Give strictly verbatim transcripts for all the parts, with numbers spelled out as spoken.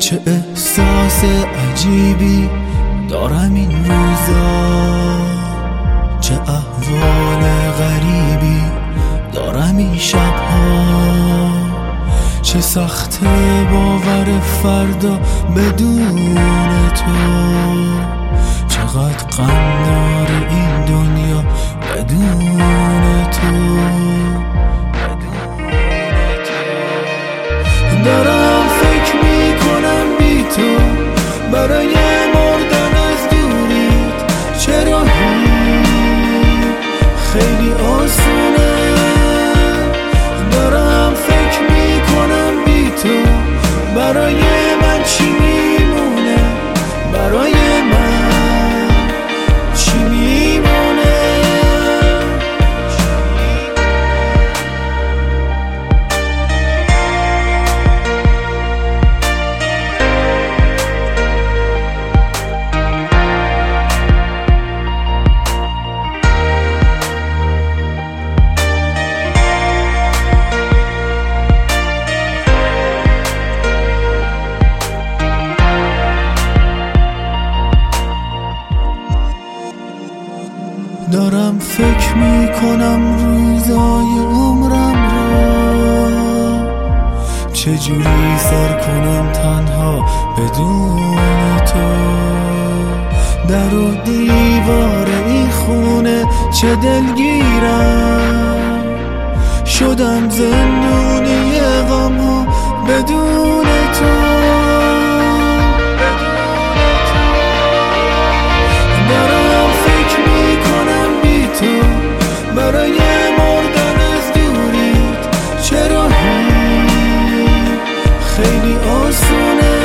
چه احساس عجیبی دارم این روزا، چه احوال غریبی دارم این شبها، چه سخت باور فردا بدون تو، چقدر غم داره این دنیا بدون تو. دارم فکر میکنم بی تو برای مردن از دوریت چه راهی خیلی آسونه. دارم فکر میکنم بی تو برای من چی میمونه، برای من چی میمونه. دارم فکر میکنم روزای عمرم رو چجوری سر کنم تنها بدون تو. در و دیوار این خونه چه دلگیرم، شدم زندونی غم ها بدون تو. برای مردن از دوریت چه راهی خیلی آسونه.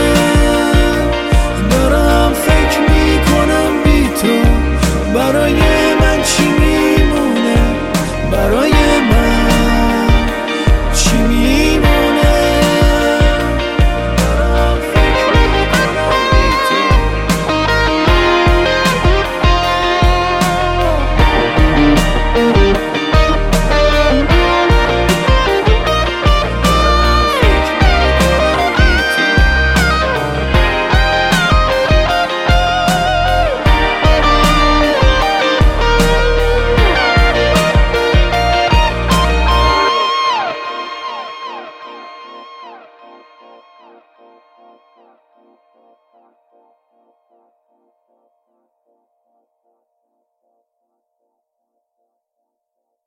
دارم فکر میکنم بی تو برای من چی میمونه، برای من چی میمونه. دارم فکر میکنم بی تو.